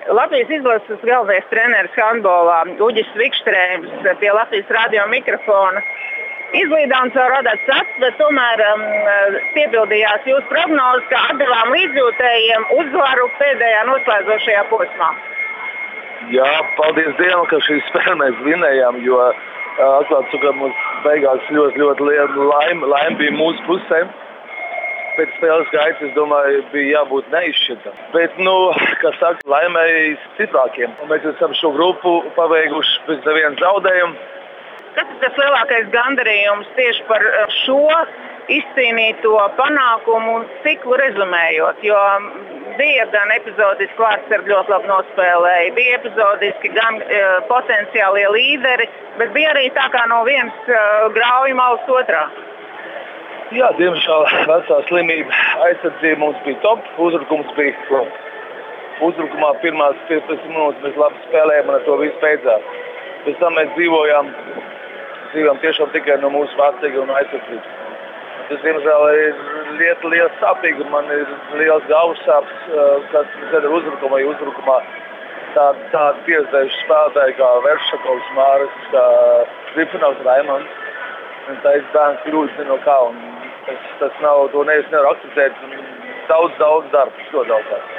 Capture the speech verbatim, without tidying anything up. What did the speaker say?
Latvijas izlases galvenais treneris handbolā Uģis Vikštrēms pie Latvijas radio mikrofona. Izlīdām savu rodētu sats, bet tomēr um, piepildījās jūsu prognozes, ka atdevām līdzjūtējiem uzvaru pēdējā noslēdzošajā posmā. Jā, paldies Dievam, ka šī spēle mēs vinējām, jo atklāt sakot, mums beigās ļoti, ļoti liela laime, laime bija mūsu pusē. Pēc spēles gaita, es domāju, bija jābūt neizšķirtam. Bet, nu, kā saka, laimēji stiprākiem. Un mēs esam šo grupu paveikuši bez neviena zaudējuma. Kas ir tas lielākais gandarījums tieši par šo izcīnīto panākumu ciklu rezumējot? Jo bija gan epizodiski Vārtsargi ļoti labi nospēlēja, bija epizodiski gan e, potenciālie līderi, bet bija arī tā kā no vienas e, grauja malas otrā. Jā, diemžēl vecā slimība aizsardzība mums bija top, uzbrukums bija labi. Uzbrukumā pirmās piecpadsmit minūtes mēs labi spēlējām un ar to viss beidzās. Pēc tam mēs dzīvojām, dzīvojām tiešām tikai no mūsu vārtsarga un aizsardzības. Tas, diemžēl, ir lieta liels sāpīgi. Man ir liels galvas sāps, kas ir uzbrukumā, jo uzbrukumā tādi tā pieredzējuši spēlētāji kā Veršakovs, Māris, kā Grifunovs, Raimonds. Un tā ir bērns kļūst no kā. Un tas, tas nav, to nevis nevar akceptēt. Daudz, daudz darba, ļoti daudz darba.